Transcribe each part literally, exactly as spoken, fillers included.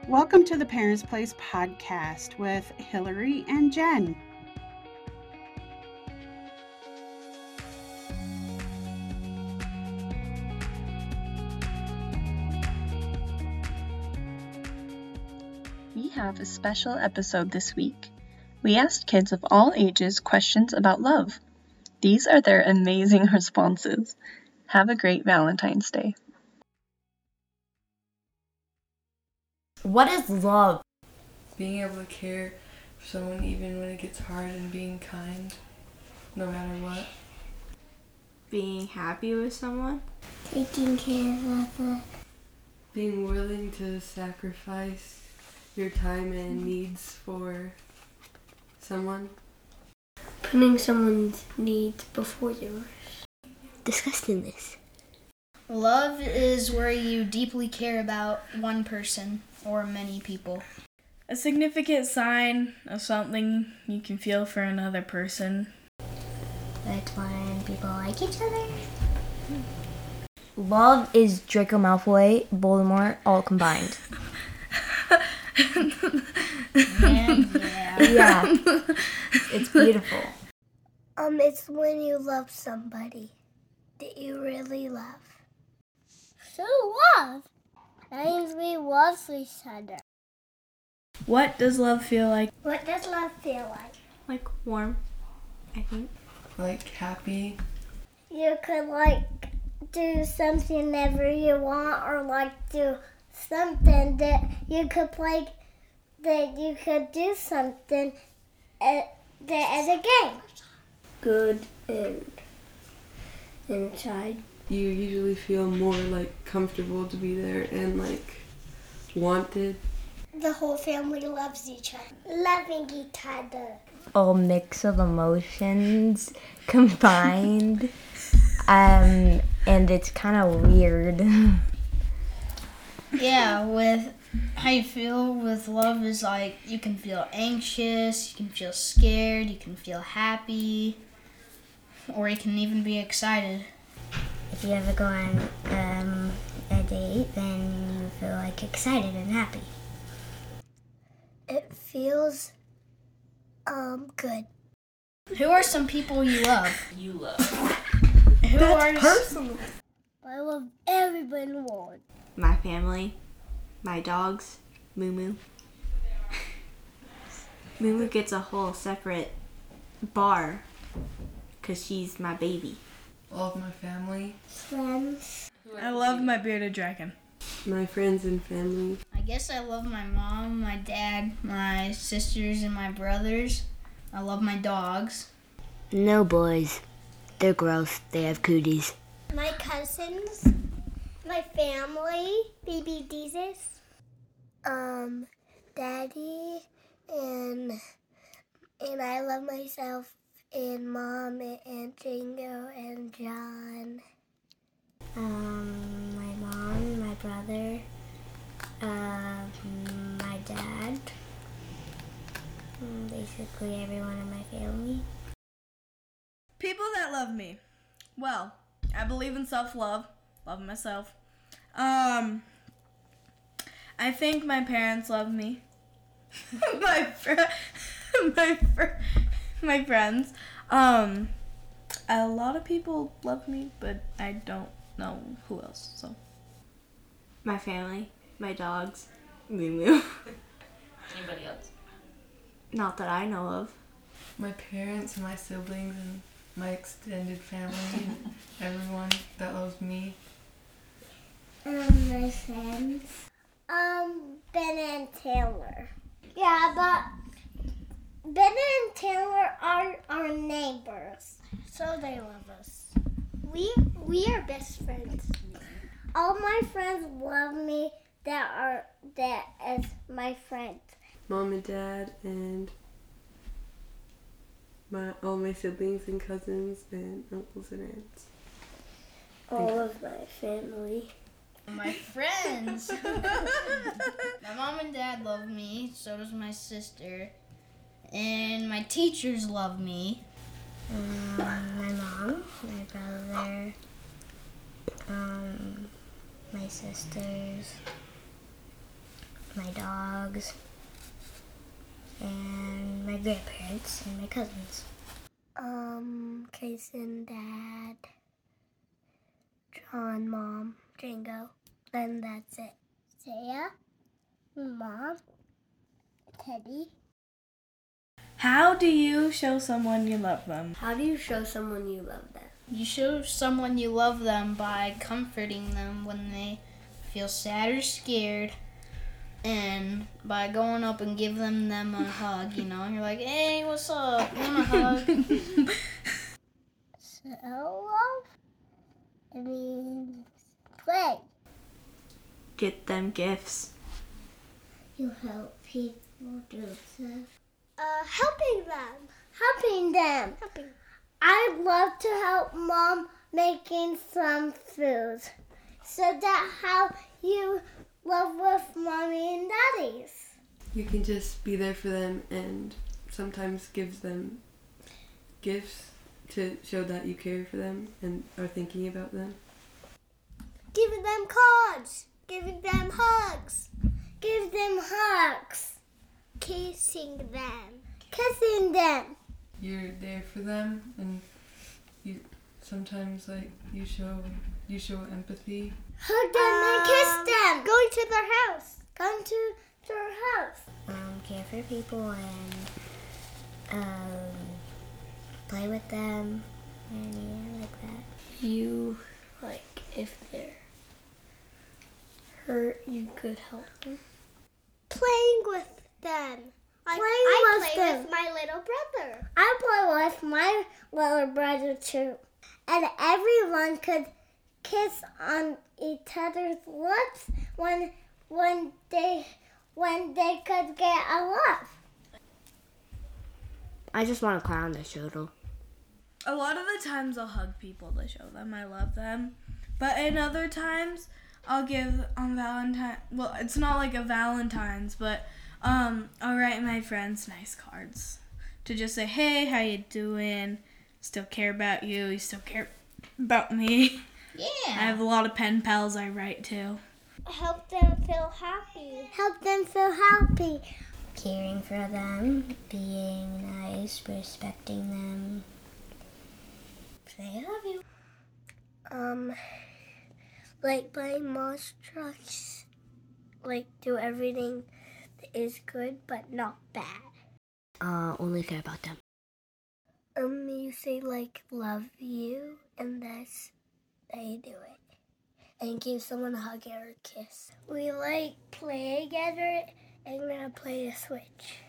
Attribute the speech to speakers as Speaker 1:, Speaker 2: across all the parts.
Speaker 1: Welcome to the Parents Place podcast with Hillary and Jen.
Speaker 2: We have a special episode this week. We asked kids of all ages questions about love. These are their amazing responses. Have a great Valentine's Day.
Speaker 3: What is love?
Speaker 4: Being able to care for someone even when it gets hard and being kind, no matter what.
Speaker 3: Being happy with someone?
Speaker 5: Taking care of them.
Speaker 4: Being willing to sacrifice your time and needs for someone.
Speaker 5: Putting someone's needs before yours. Discussing this.
Speaker 6: Love is where you deeply care about one person or many people.
Speaker 7: A significant sign of something you can feel for another person.
Speaker 5: That's when people like each other.
Speaker 3: Love is Draco Malfoy, Voldemort, all combined.
Speaker 6: And yeah.
Speaker 3: Yeah, it's beautiful.
Speaker 5: Um, it's when you love somebody that you really love. So love. That means we love each other.
Speaker 7: What does love feel like?
Speaker 5: What does love feel like?
Speaker 3: Like warm, I think.
Speaker 4: Like happy.
Speaker 5: You could like do something whenever you want, or like do something that you could like that you could do something at, that as a game. Good and inside.
Speaker 4: You usually feel more like comfortable to be there and like wanted.
Speaker 5: The whole family loves each other. Loving each other.
Speaker 3: A mix of emotions combined. um, and it's kind of weird.
Speaker 6: Yeah, with how you feel with love is like you can feel anxious, you can feel scared, you can feel happy, or you can even be excited.
Speaker 5: If you ever go on um, a date, then you feel like excited and happy. It feels um good.
Speaker 6: Who are some people you love?
Speaker 7: You love.
Speaker 6: Who are
Speaker 5: Personal. I love everybody in the world.
Speaker 3: My family, my dogs, Moo Moo. Moo Moo gets a whole separate bar because she's my baby.
Speaker 4: All of my family.
Speaker 5: Friends.
Speaker 7: I love my bearded dragon.
Speaker 4: My friends and family.
Speaker 6: I guess I love my mom, my dad, my sisters, and my brothers. I love my dogs.
Speaker 5: No boys. They're gross. They have cooties. My cousins. My family. Baby Jesus. Um, Daddy. And and I love myself and Mom and Jingo and John. Um, my mom, my brother, um, my dad. Basically everyone in my family.
Speaker 7: People that love me. Well, I believe in self-love. Love myself. Um, I think my parents love me. my fr- my fr- my friends. Um, a lot of people love me, but I don't know who else. So,
Speaker 3: My family, my dogs, Moo Moo.
Speaker 7: anybody else?
Speaker 3: Not that I know of.
Speaker 4: My parents, my siblings, and my extended family. Everyone that loves me.
Speaker 5: Um, my friends. Um, Ben and Taylor. Yeah, but Ben and Taylor are our neighbors, so they love us. We we are best friends. All my friends love me. That are that as my friends.
Speaker 4: Mom and dad and my all my siblings and cousins and uncles and aunts.
Speaker 5: All of my family.
Speaker 6: My friends. My mom and dad love me, so does my sister. And my teachers love me.
Speaker 5: Um, my mom, my brother, um, my sisters, my dogs, and my grandparents, and my cousins. Um, Jason, Dad, John, Mom, Django, and that's it. Saya, Mom, Teddy.
Speaker 7: How do you show someone you love them?
Speaker 3: How do you show someone you love them?
Speaker 6: You show someone you love them by comforting them when they feel sad or scared, and by going up and giving them a hug, you know. You're like, hey, what's up? You want a hug?
Speaker 5: So love, it means play.
Speaker 3: Get them gifts.
Speaker 5: You help people do stuff. Uh, helping them. Helping them. Helping. I'd love to help Mom making some food. So that's how you love with Mommy and Daddies.
Speaker 4: You can just be there for them and sometimes give them gifts to show that you care for them and are thinking about them.
Speaker 5: Giving them cards. Giving them hugs. Give them hugs. Kissing them. Kissing them.
Speaker 4: You're there for them and you sometimes like you show you show empathy.
Speaker 5: Hug them and kiss them. Going to their house. Come to their house. Um, care for people and um, play with them and yeah, like that.
Speaker 3: You, like, if they're hurt, you could help them.
Speaker 5: Playing with them. Like, I with play them. with my little brother. I play with my little brother too. And everyone could kiss on each other's lips when when they when they could get a love.
Speaker 3: I just want to cry on the shoulder.
Speaker 7: A lot of the times I'll hug people to show them I love them. But in other times, I'll give on Valentine. Well, it's not like a Valentine's, but um, I'll write my friends nice cards to just say, "Hey, how you doing? Still care about you. You still care about me."
Speaker 6: Yeah.
Speaker 7: I have a lot of pen pals I write to.
Speaker 5: Help them feel happy. Help them feel happy. Caring for them, being nice, respecting them. Say I love you. Um, like my mom's trucks, like do everything that is good but not bad.
Speaker 3: Uh, only care about them.
Speaker 5: Um, you say like love you, and that's how you do it. And give someone a hug or a kiss. We like play together and we're gonna play the Switch.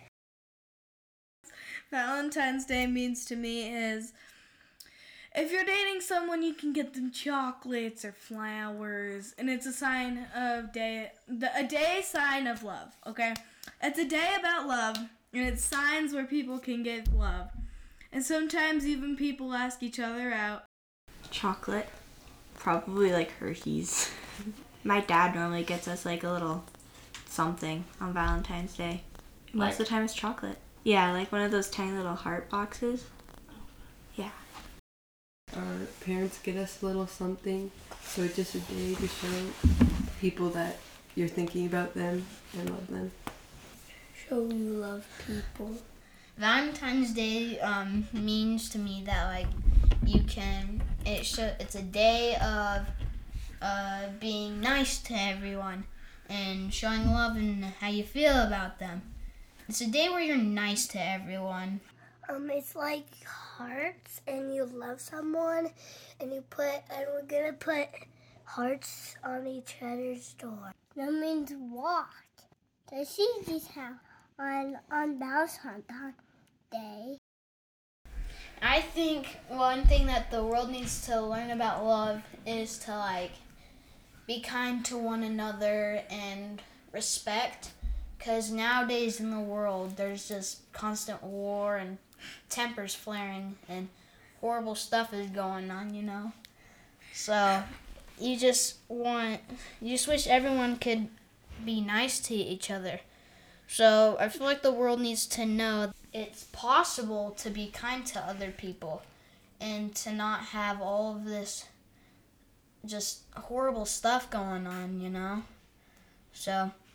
Speaker 7: Valentine's Day means to me is if you're dating someone, you can get them chocolates or flowers, and it's a sign of day, the, a day sign of love, okay? It's a day about love, and it's signs where people can give love. And sometimes even people ask each other out.
Speaker 3: Chocolate. Probably like Hershey's. My dad normally gets us like a little something on Valentine's Day. Most
Speaker 6: Like-
Speaker 3: of the time it's chocolate. Yeah, like one of those tiny little heart boxes. Yeah.
Speaker 4: Our parents get us a little something, so it's just a day to show people that you're thinking about them and love them.
Speaker 5: Show you love people.
Speaker 6: Valentine's Day um, means to me that like you can it show it's a day of uh, being nice to everyone and showing love and how you feel about them. It's a day where you're nice to everyone.
Speaker 5: Um, it's like hearts, and you love someone, and you put, and we're gonna put hearts on each other's door. That means walk. The Susie's house on on Valentine's Day.
Speaker 6: I think one thing that the world needs to learn about love is to like be kind to one another and respect, because nowadays in the world there's just constant war and tempers flaring and horrible stuff is going on, you know. So you just want you just wish everyone could be nice to each other. So I feel like the world needs to know it's possible to be kind to other people and to not have all of this just horrible stuff going on, you know? So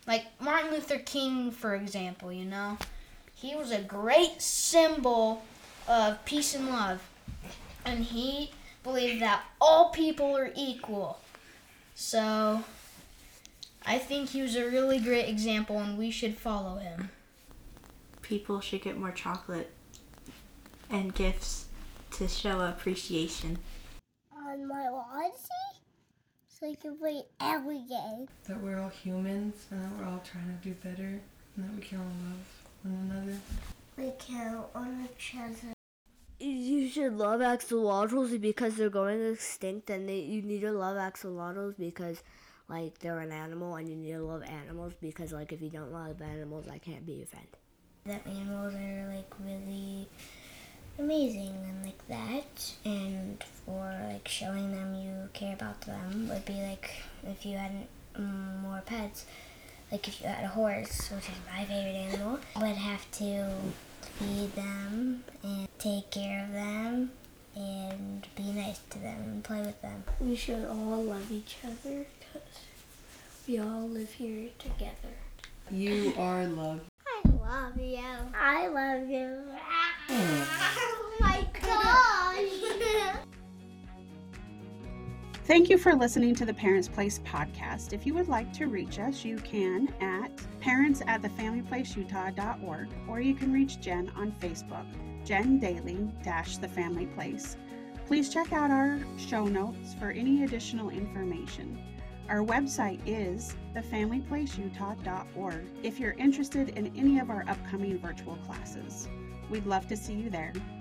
Speaker 6: Like Martin Luther King, for example, you know? He was a great symbol of peace and love. And he believed that all people are equal. So I think he was a really great example and we should follow him.
Speaker 3: People should get more chocolate and gifts to show appreciation.
Speaker 5: On my Odyssey, so you can play every game.
Speaker 4: That we're all humans and that we're all trying to do better and that we can all love one another.
Speaker 5: We count on each other.
Speaker 8: You should love axolotls because they're going extinct, and they, you need to love axolotls because, like, they're an animal, and you need to love animals because, like, if you don't love animals, I can't be your friend.
Speaker 5: That animals are, like, really amazing and like that, and for, like, showing them you care about them would be, like, if you had um, more pets. Like, if you had a horse, which is my favorite animal, I would have to feed them and take care of them and be nice to them and play with them. We should all love each other because we all live here together.
Speaker 4: You are loved.
Speaker 5: I love you. I love you. Oh my gosh.
Speaker 1: Thank you for listening to the Parents Place podcast. If you would like to reach us, you can at parents at the family place utah dot org, or you can reach Jen on Facebook, Jen Daly dash the Family Place. Please check out our show notes for any additional information. Our website is the family place utah dot org if you're interested in any of our upcoming virtual classes. We'd love to see you there.